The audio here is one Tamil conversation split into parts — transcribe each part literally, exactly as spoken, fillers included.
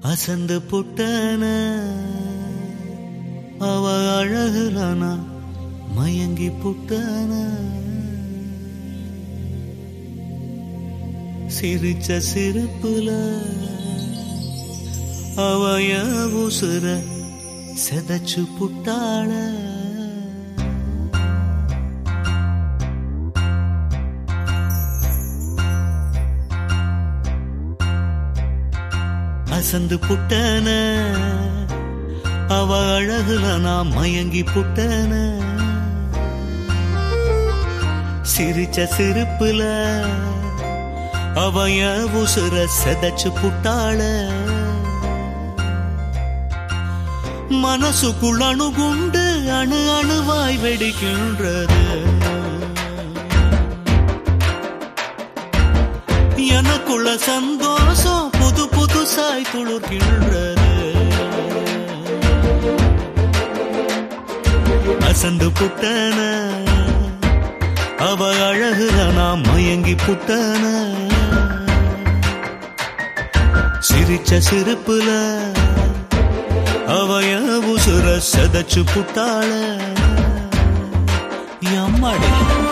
அசந்து புட்டன அவ அழகுலனா மயங்கி புட்டன சிரிச்ச சிரிப்புல அவய உசுர செதச்சு புட்டாள அசந்து புட்டன அவ அழகுல நான் மயங்கி புட்டன சிரிச்ச சிரிப்புல அவய உசுர செதச்சு புட்டாள மனசுக்குள் அணுகுண்டு அணு அணுவாய் வெடிக்கின்றது எனக்குள்ள சந்தோஷம் புது புதுசாய் துளுர்கின்றது அசந்து புட்டன அவ அழகுல நான் மயங்கி புட்டன சிரிச்ச சிரிப்புல அவய உசுர செதச்சு புட்டாள எம்மாடி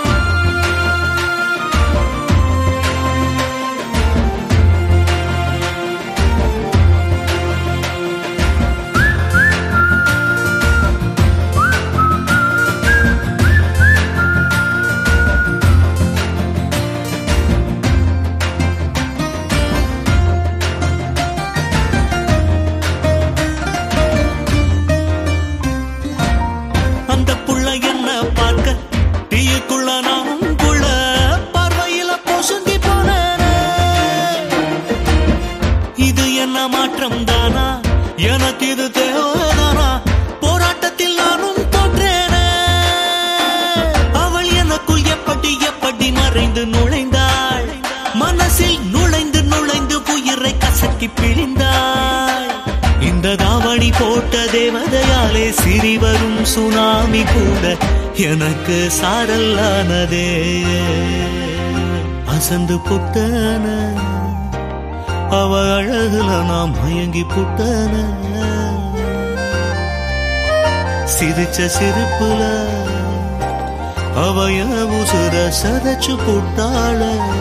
மாற்றம் தானா எனக்கு இது தேவைதானா போராட்டத்தில் நானும் தோற்றேனே அவள் எனக்குள் எப்படி எப்படி மறைந்து நுழைந்தாள் மனசில் நுழைந்து நுழைந்து உயிரை கசக்கி பிழிந்தாள் இந்த தாவணி போட்ட தேவதையாலே சிறி வரும் சுனாமி கூட எனக்கு சாரல்லானதே அசந்து புட்டன அவ அழகுல நான் மயங்கி புட்டன சிரிச்ச சிரிப்புல அவய உசுர சதச்சு புட்டாள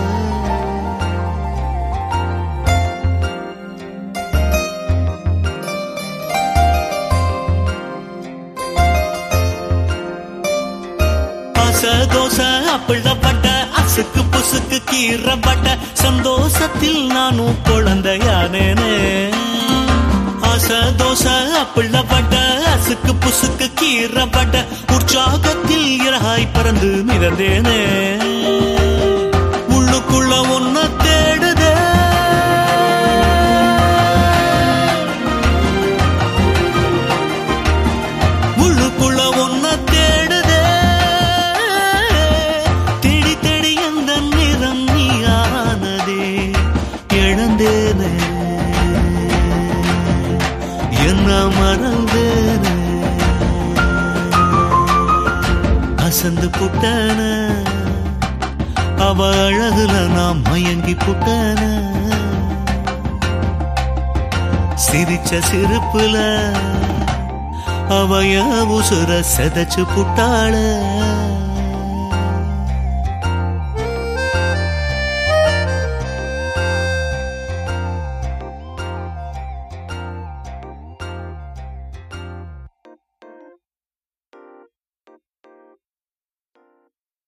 தோச அப்பிள்ளப்பட்ட அசுக்கு புசுக்கு கீறப்பட்ட சந்தோஷத்தில் நானும் குழந்தையானேனே ஆச தோச அப்பிள்ளப்பட்ட அசுக்கு புசுக்கு கீறப்பட்ட உற்சாகத்தில் இறகாய் பறந்து மிதந்தேனே உள்ளுக்குள்ள ஒன்ன தேடுதே உள்ளுக்குள்ள ஒன்ன தேடுதே என்ன மறந்தேனே அசந்து புட்டன அவ அழகுல நான் மயங்கி புட்டன சிரிச்ச சிரிப்புல அவய உசுர செதச்சு புட்டாள